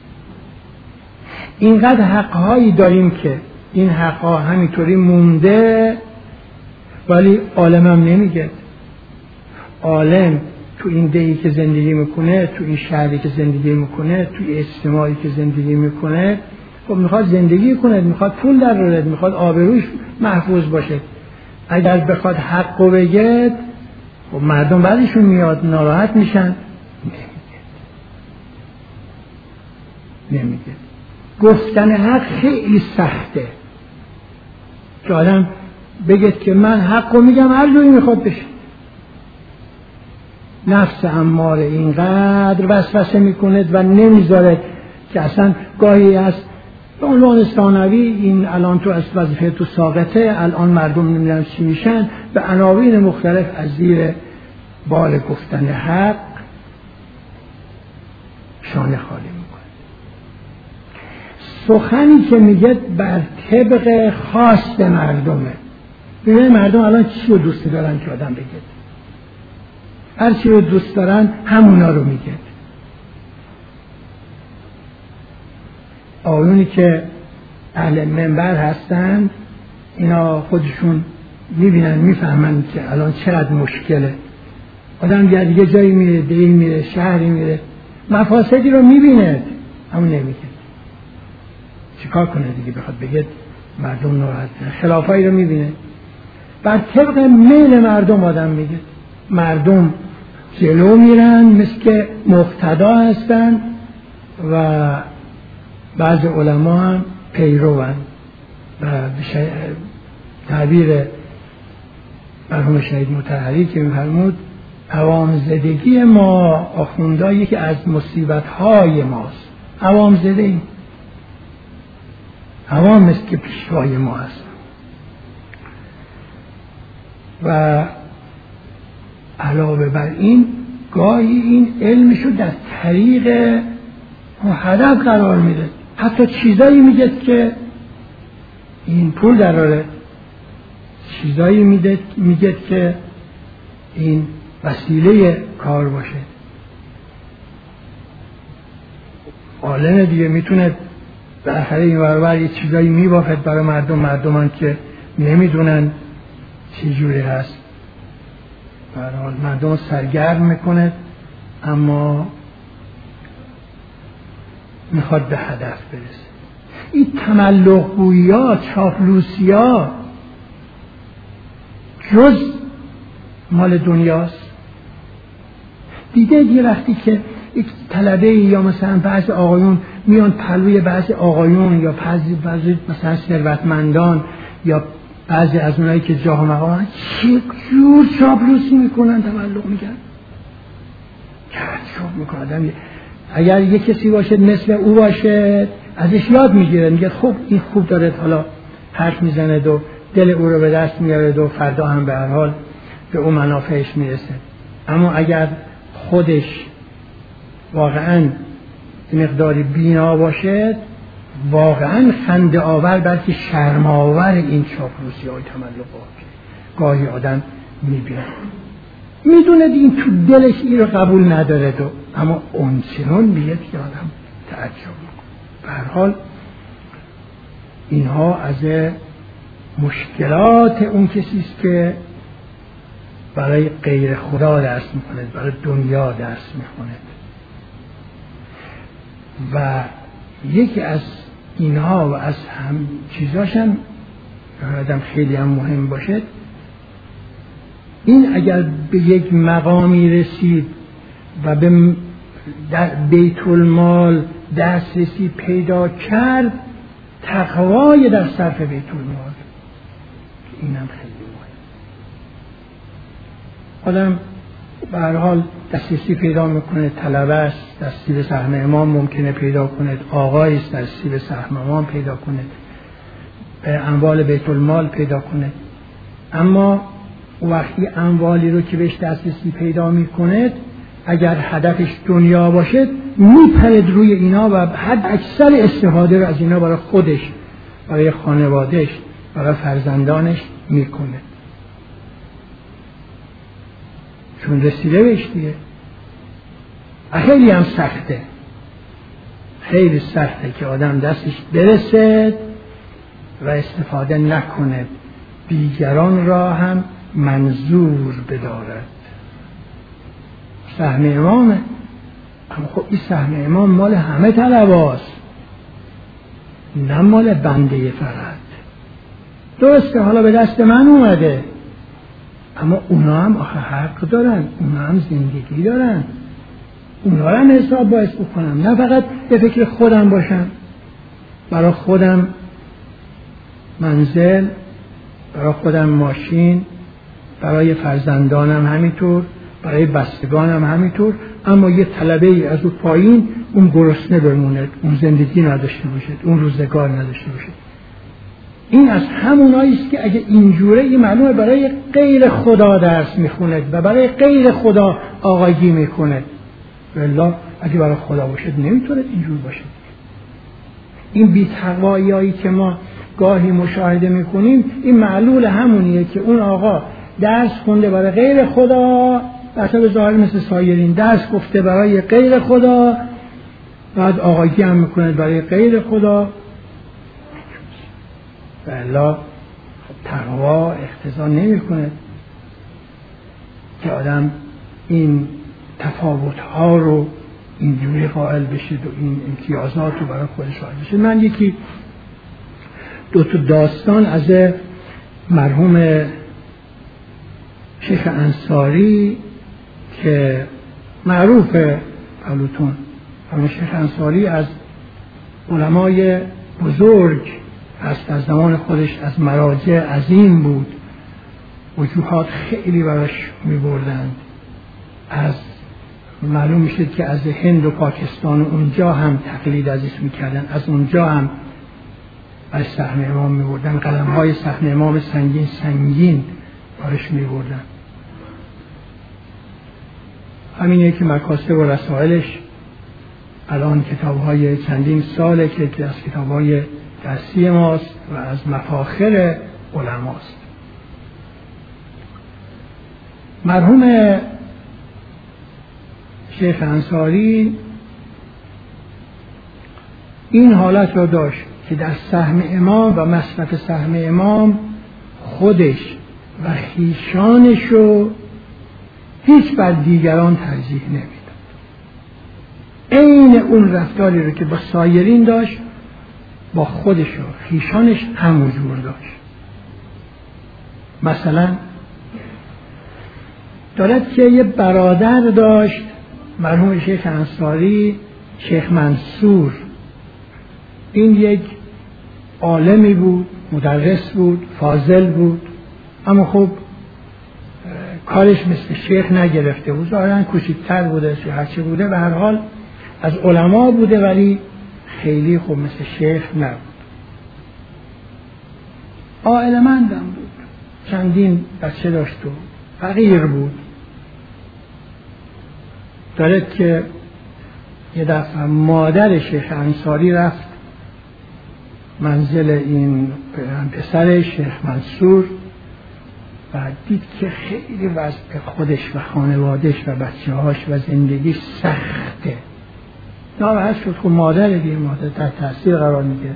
اینقدر حقهایی داریم که این حقها همینطوری مونده ولی عالم هم نمیگه. عالم تو این دهی که زندگی میکنه، تو این شهری که زندگی میکنه، تو این اجتماعی که زندگی میکنه، خب میخواد زندگی کنه، میخواد پول در بیاره، میخواد آبروش محفوظ باشه. اگر بخواد حق رو بگه خب مردم بعدشون میاد ناراحت میشن. نمیگه نمیگه گفتن حق خیلی سخته که آدم بگه که من حق رو میگم هر جوری میخواد بشه. نفس اماره اینقدر وسوسه میکنه و نمیذاره که اصلا گاهی هست به عنوان ثانوی این الان تو از وظیفه تو ساقطه، الان مردم نمیدونن چی میشن، به عناوین مختلف از زیر بار گفتن حق شانه خالی میکنه. سخنی که میگه بر طبق خواست مردمه. ببینید مردم الان چی رو دوست دارن که آدم بگه؟ هر چی رو دوست دارن همونا رو میگه. آقایونی که اهل منبر هستند اینا خودشون میبینن میفهمن که الان چقدر مشکله. آدم یه جایی میره، دیگه میره، شهری میره، مفاسدی رو میبینه اما نمیگه. چیکار کنه دیگه؟ بخواد بگه مردم ناراحت، خلافایی رو میبینه. بر طبق میل مردم آدم میگه. مردم جلو میرن مثل که مقتدا هستن و بعض علما هم پیروان و تعبیر مرحوم شهید مطهری که می‌فرمود عوام زدگی ما آخوندها یکی از مصیبت‌های ماست. عوام زده ایم، عوام مثل که پیشوای ما هست و علاوه بر این گاهی این علمشو در طریق هدف قرار میده. حتی چیزایی میگه که این پول دراره، چیزایی میگه میگه که این وسیله کار باشه. عالم دیگه میتونه بالاخره این برابر یه چیزایی میبافد برای مردم، مردمان که نمیدونن چه جوری هست. برحال مردم سرگرم میکنه اما میخواد به هدف برسه. این تملق‌گویی ها، چاپلوسی ها جز مال دنیاست. دیده یه وقتی که یک طلبه یا مثلا بعضی آقایون میان پلوی بعضی آقایون یا بعضی بعضی مثلا ثروتمندان یا بعضی از اونایی که جاه و مقام چه جور چاپلوسی میکنن، تملق میگن، تعجب میکنه آدم. اگر یک کسی باشه مثل او باشه ازش یاد میگیره، میگه خب این خوب داره حالا حرف میزنه و دل او رو به دست میاره و فردا هم به هر حال به اون منافعش میرسه. اما اگر خودش واقعا مقداری بینا باشه واقعا خنده آور بلکه شرم آور این چاپلوسی های تملقات گاهی آدم میبینه، میدونه این تو دلش این رو قبول نداره دو اما اون چنون میگه که آدم تعجب میکنه. به هر حال اینها از مشکلات اون کسیست که برای غیر خدا درس میکنه، برای دنیا درس میکنه. و یکی از اینها و از هم چیزاش هم آدم خیلی هم مهم باشه، این اگر به یک مقامی رسید و به در بیت المال دسترسی پیدا کرد، تقوای در صرف بیت المال، اینم خیلی مهم. آدم به هر حال دسترسی پیدا میکنه، طلبه است دستی به سهم امام ممکنه پیدا کنه، آقایی است دستی به سهم امام پیدا کنه، به اموال بیت المال پیدا کنه. اما وقتی اموالی رو که بهش دسترسی پیدا میکنه، اگر هدفش دنیا باشه میپرد روی اینا و حد اکثر استفاده رو از اینا برای خودش، برای خانوادهش، برای فرزندانش میکنه، چون رسیده بهش دیگه. خیلی هم سخته، خیلی سخته که آدم دستش برسه و استفاده نکنه، دیگران را هم منظور بدارد. سهم امامه، اما خب این سهم امام مال همه طلباست، نه مال بنده فقط. درسته حالا به دست من اومده، اما اونا هم آخه حق دارن، اونا هم زندگی دارن، اونا هم حساب باعث بکنم، نه فقط به فکر خودم باشم، برای خودم منزل، برای خودم ماشین، برای فرزندانم همینطور، برای بستگانم همینطور، اما یه طلبه ای از اون پایین اون گرسنه بمونه، اون زندگی نداشته باشه، اون روزگار نداشته باشه. این از همونایی است که اگه اینجوره این معلومه برای غیر خدا درس میخونه و برای غیر خدا آقایگی میکنه. والله اگه برای خدا باشه نمیتونه اینجور باشه. این بی‌تقواییایی که ما گاهی مشاهده میکنیم، این معلول همونیه که اون آقا درس خونده برای غیر خدا، مثلا ظاهر مثل سایرین درس گفته برای غیر خدا، بعد آقایگی هم میکنه برای غیر خدا. والله تقوا اقتضا نمیکنه که آدم این تفاوت‌ها رو اینجوری قائل بشه و این امتیازات رو برای خودش قائل بشه. من یکی دو تا داستان از مرحوم شیخ انصاری که معروفه پلوتون، مرحوم شیخ انصاری از علمای بزرگ است، از زمان خودش از مراجع عظیم بود، وجوهات خیلی براش می بردند، از معلوم میشد که از هند و پاکستان و اونجا هم تقلید ازش میکردن، از اونجا هم از سهم امام میبردن، قلم های سهم امام سنگین سنگین بارش میبردن. همینه که مکاسب و رسائلش الان کتاب های چندین ساله که از کتاب های درسی ماست و از مفاخر علماست. مرحوم شیخ انصاری این حالت را داشت که در سهم امام و مصرف سهم امام خودش و خویشانش رو هیچ بر دیگران ترجیح نمیداد. عین اون رفتاری رو که با سایرین داشت با خودش و خویشانش همونجور داشت. مثلا دارد که یه برادر داشت مرحوم شیخ انصاری، شیخ منصور. این یک عالمی بود، مدرس بود، فاضل بود، اما خب کارش مثل شیخ نگرفته بود، ظاهراً کوچکتر بوده یا هرچی بوده، به هر حال از علما بوده ولی خیلی خب مثل شیخ نبود. عائلمندم بود، چندین بچه داشت و فقیر بود. دارد که یه دفعه مادر شیخ انصاری رفت منزل این پسر شیخ منصور و دید که خیلی وضع خودش و خانوادش و بچه هاش و زندگیش سخته. ناراحت شد، خب مادر دیگه، مادر در تاثیر قرار میگیره.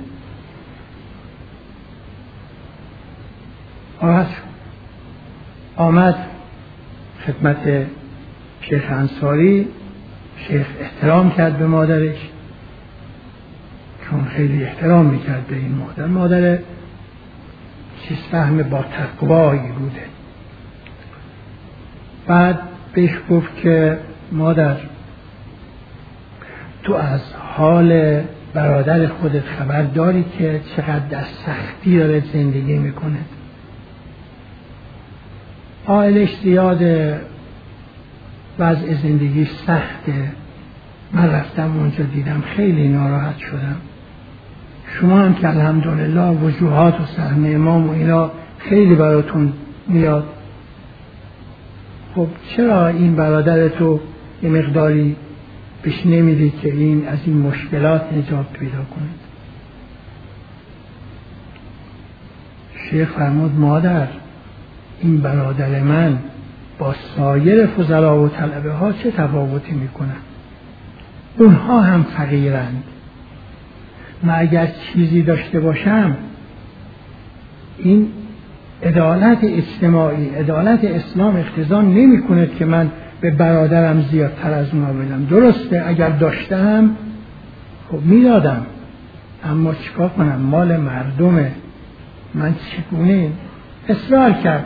ناراحت شد، آمد خدمت شیخ انصاری. شیخ احترام کرد به مادرش، چون خیلی احترام میکرد به این مادر. مادر چیز فهم با تقوایی بوده. بعد بهش گفت که مادر تو از حال برادر خودت خبر داری که چقدر در سختی داره زندگی میکنه؟ عائلش زیاد وضع زندگیش سخته، من رفتم اونجا دیدم خیلی ناراحت شدم. شما هم که الحمدلله وجوهات و سهم امام و اینا خیلی براتون میاد، خب چرا این برادرتو یه مقداری بهش نمیدی که این از این مشکلات نجات پیدا کنه؟ شیخ فرمود مادر این برادر من با سایر فضلا و طلبه ها چه تفاوتی میکنن؟ اونها هم فقیرند. من اگر چیزی داشته باشم، این عدالت اجتماعی، عدالت اسلام اقتضا نمیکنه که من به برادرم زیادتر از اونها بدم. درسته اگر داشتم خب میدادم، اما چیکار کنم؟ مال مردمه، من چگونه؟ اصرار کرد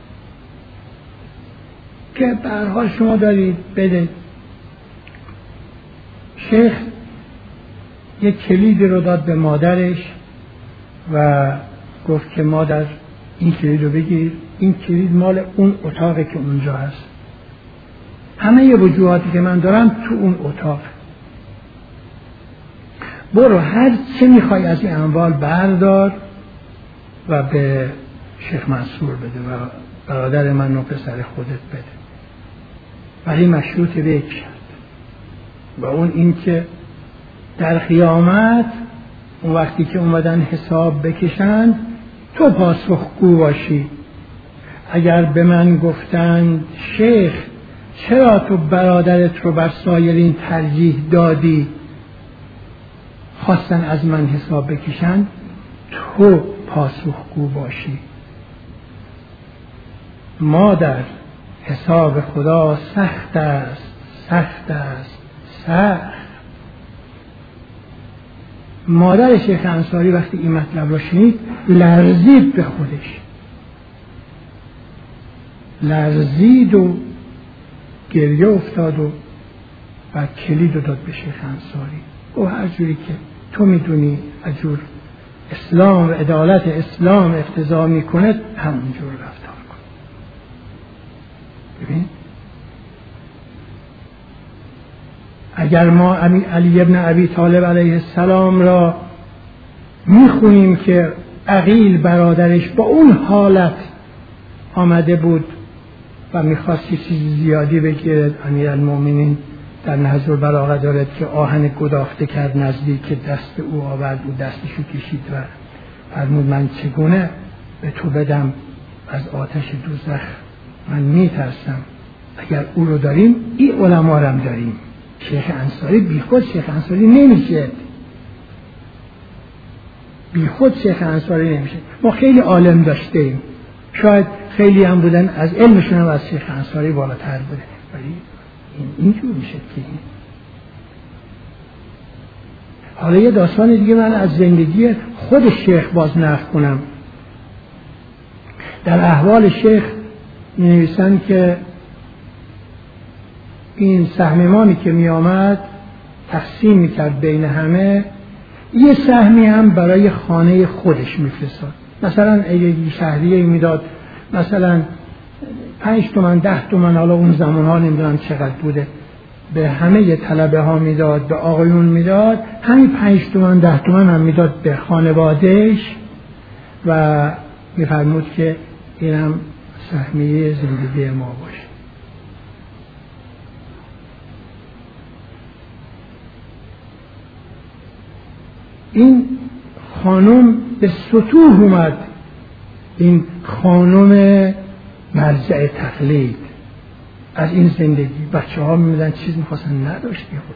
که به هر حال شما دارید بده. شیخ یک کلید رو داد به مادرش و گفت که مادر این کلید رو بگیر، این کلید مال اون اتاقی که اونجا هست، همه ی وجوهاتی که من دارم تو اون اتاق، برو هر چه میخوای از این اموال بردار و به شیخ منصور بده و برادر من و پسر خودت بده. ولی مشروط به یک شرط، و اون این که در قیامت اون وقتی که اومدن حساب بکشند تو پاسخگو باشی. اگر به من گفتند شیخ چرا تو برادرت رو بر سایرین ترجیح دادی، خواستن از من حساب بکشند، تو پاسخگو باشی. مادر حساب خدا سخت است، سخت است، سخت. مادر شیخ انصاری وقتی این مطلب را شنید لرزید، به خودش لرزید و گریه افتاد و و کلید رو داد به شیخ انصاری و هر جوری که تو میدونی اجور اسلام و عدالت اسلام اقتضا میکنه همونجور رفتار کن. ببین اگر ما علی ابن ابی طالب علیه السلام را میخونیم که عقیل برادرش با اون حالت آمده بود و میخواستی چیزی زیادی بگیرد، امیرالمومنین در نهج البلاغه دارد که آهن گداخته کرد نزدیک دست او آورد و دستشو کشید و فرمود من چگونه به تو بدم از آتش دوزخ، من میترسم. اگر او رو داریم این علما رو هم داریم. شیخ انصاری بی خود شیخ انصاری نمیشه، بی خود شیخ انصاری نمیشه. ما خیلی عالم داشتیم، شاید خیلی هم بودن از علمشون هم از شیخ انصاری بالاتر بوده، ولی این اینجور میشه که حالا یه داستان دیگه من از زندگی خود شیخ باز نقل کنم. در احوال شیخ می نویسن که این سهمیمانی که می آمد تقسیم می کرد بین همه، یه سهمی هم برای خانه خودش می فرستاد. مثلا اگه شهریه می داد مثلا پنج تومن ده تومن، حالا اون زمان ها نمیدونم چقدر بوده، به همه طلبه ها میداد، به آقایون میداد، همین پنج تومن ده تومن هم میداد به خانوادهش و میفرمود که اینم سهمیه زندگی ما باشه. این خانم به سطوح اومد، این خانم مرجع تقلید از این زندگی. بچه ها میدن چیز میخواستن نداشتی خود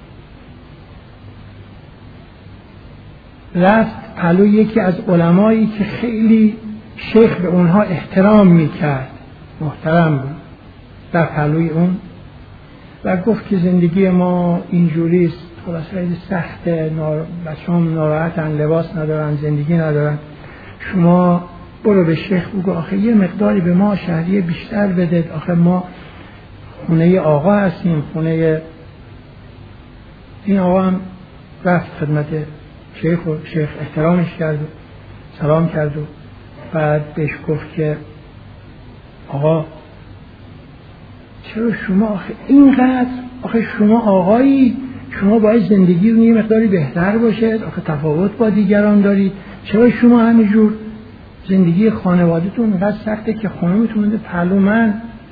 رفت پلو یکی از علمایی که خیلی شیخ به اونها احترام میکرد، محترم بود، در پلوی اون و گفت که زندگی ما اینجوریست، خلاص خیلی سخته، نار... بچه هم ناراحتن، لباس ندارن، زندگی ندارن، شما برو به شیخ بگو آخه یه مقداری به ما شهریه بیشتر بده، آخه ما خونه آقا هستیم، خونه این آقا. هم رفت خدمت شیخ و شیخ احترامش کرد و سلام کرد و بعد بهش گفت که آقا چرا شما آخه اینقدر، آخه شما آقایی، شما باید زندگی رو یه مقداری بهتر باشه، آخه تفاوت با دیگران دارید، چرا شما همینجور زندگی خانواده‌تون اینقدر سخته که خانمتون بده پهلو من؟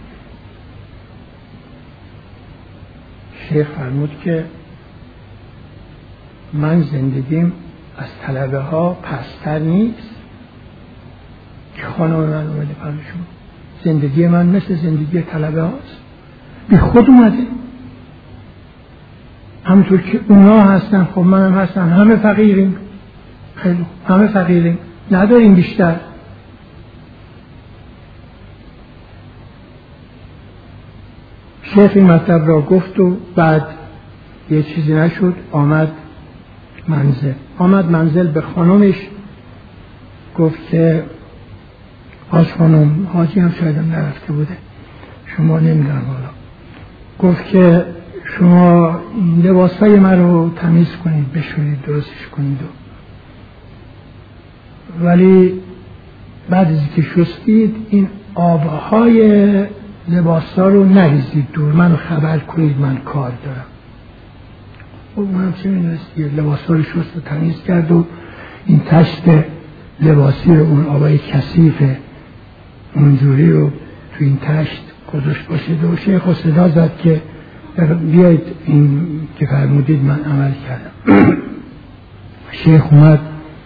شیخ فرمود که من زندگیم از طلبه ها پستر نیست که خانم من اومده پهلو شما. زندگی من مثل زندگی طلبه هاست، بی خود اومده. همونطور که اونا هستن خب منم هستم، همه فقیریم، خیلی همه فقیریم، نداریم بیشتر. شیخ این مطلب را گفت و بعد یه چیزی نشد، آمد منزل. آمد منزل به خانمش گفت که حاج خانم، حاجی هم شایدم نرفته بوده، شما نمیدونم حالا، گفت که شما لباسای من رو تمیز کنید، بشورید، درستش کنید و ولی بعد از که شستید این آبهای لباسا رو نریزید دور، منو خبر کنید، من کار دارم. خب اونم چه می‌دونستی، لباسا رو شست و تمیز کرد و این تشت لباسی رو، اون آبای کثیف اونجوری رو تو این تشت گذاشت باشه و شیخ و صدا زد که بیایید این که فرمودید من عمل کردم. شیخ اومد،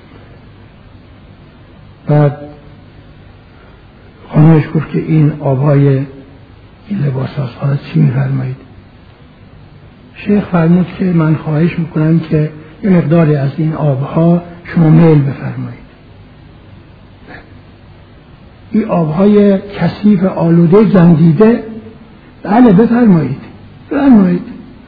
بعد خانمش گفت که این آبهای این لباس ها چی می‌فرمایید؟ شیخ فرمود که من خواهش میکنم که یه مقداری از این آبها شما میل بفرمایید. این آبهای کثیف آلوده گندیده، بله بفرمایید بفرمایید.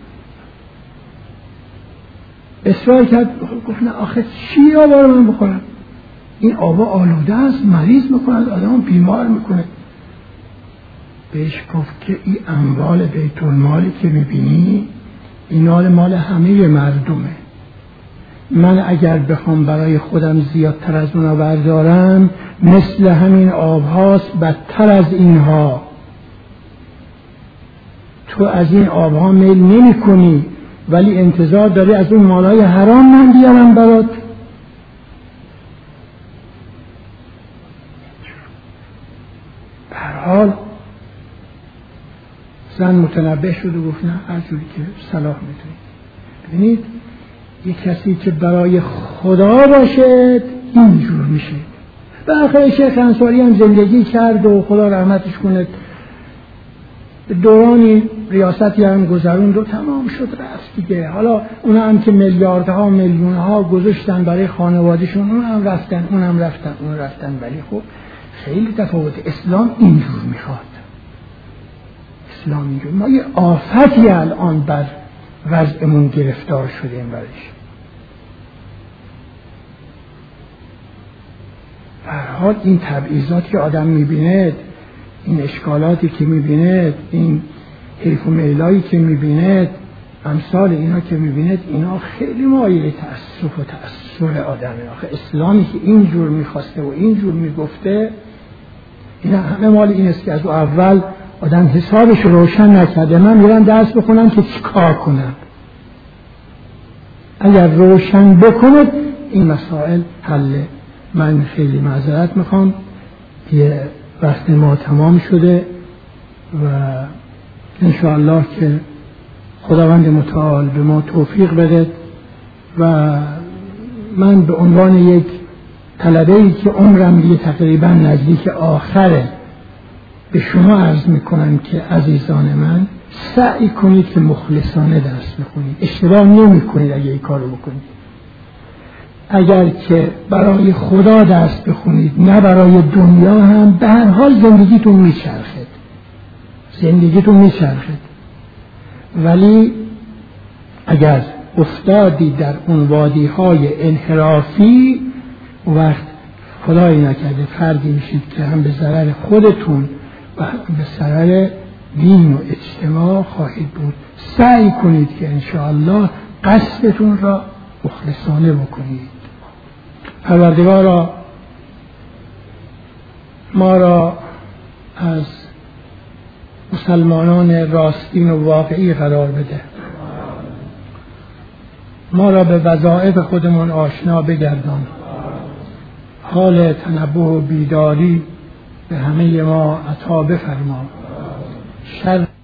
اصرار کرد، گفت نه آخه چی آبا رو من بخورم؟ این آبا آلوده است، مریض میکنه، آدم بیمار میکنه. بهش گفت که این اموال بیت المالی که میبینی این مال همه مردمه، من اگر بخوام برای خودم زیادتر از اونا بردارم مثل همین آبهاست، بدتر از اینها. تو از این آبها میل نمی کنی ولی انتظار داری از اون مالای حرام من بیارم برات. به هر حال زن متنبه شد و گفت نه هر جوری که صلاح میتونید. ببینید یک کسی که برای خدا باشد اینجور میشه. به آخر شیخ انصاری هم زندگی کرد و خدا رحمتش کنه، دورانی ریاستی هم گذروند و تمام شد رفت دیگه. حالا اونا هم که میلیاردها میلیونها گذاشتن برای خانوادهشون، اون هم رفتن اون هم رفتن اون رفتن ولی خب خیلی تفاوت. اسلام اینجور میخواد، اسلام اینجور. ما یه آفتی الان بر وضعمون گرفتار شدیم برش. به هر حال این تبعیضاتی که آدم میبینه، این اشکالاتی که میبینه، این حیف و میلایی که میبینه، امثال اینا که میبینه، اینا خیلی مایه تأسف و تأثیر آدمه. آخه اسلامی که اینجور میخواسته و اینجور میگفته، اینا همه مال این است که از اول آدم حسابش روشن نکرده. من میرم درس بخونم که چی کار کنم. اگر روشن بکنید این مسائل حله. من خیلی معذرت میخوام، یه وقت ما تمام شده و انشاءالله که خداوند متعال به ما توفیق بده و من به عنوان یک طلبه‌ای که عمرم دیگه تقریبا نزدیک آخره به شما عرض میکنم که عزیزان من سعی کنید که مخلصانه درس بخونید. اشتباه نمی کنید اگه این کارو بکنید. اگر که برای خدا درس بخونید نه برای دنیا، هم به هر حال زندگیتون میچرخد زندگیتون میچرخد ولی اگر افتادی در اون وادی های انحرافی وقت خدایی نکرده فردی میشید که هم به ضرر خودتون و هم به ضرر دین و اجتماع خواهید بود. سعی کنید که انشاءالله قصدتون را مخلصانه بکنید. پروردگارا ما را از مسلمانان راستین و واقعی قرار بده، ما را به وظایف خودمون آشنا بگردان، حال تنبه و بیداری به همه ما عطا بفرما، شر